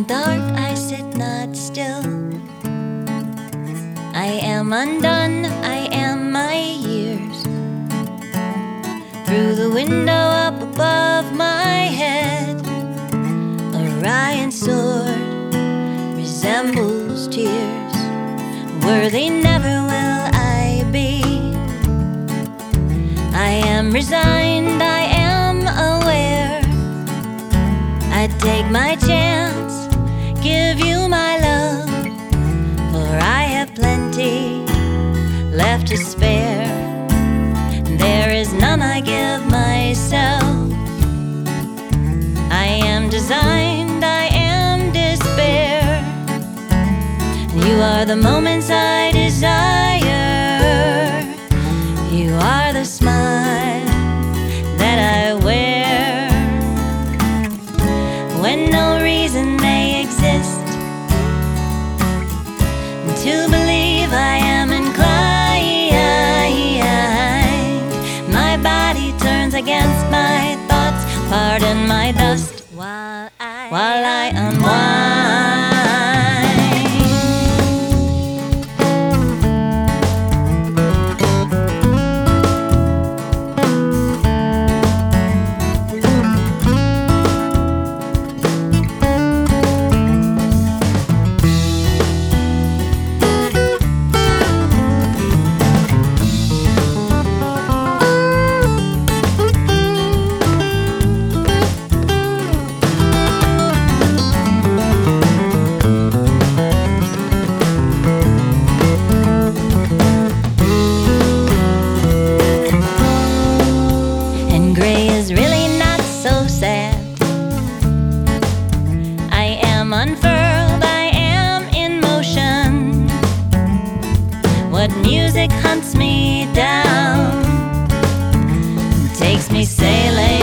the dark I sit not still. I am undone, I am my years. Through the window up above my head, Orion's sword resembles tears. Worthy never will I be. I am resigned, I am aware. I take my chance, give you my love, for I have plenty left to spare. There is none I give myself. I am designed, I am despair. You are the moments I desire. You are the smile that I wear. When no reason may exist to believe I am inclined, my body turns against my thoughts. Pardon my dust while I unwind. Gray is really not so sad. I am unfurled, I am in motion. What music hunts me down, takes me sailing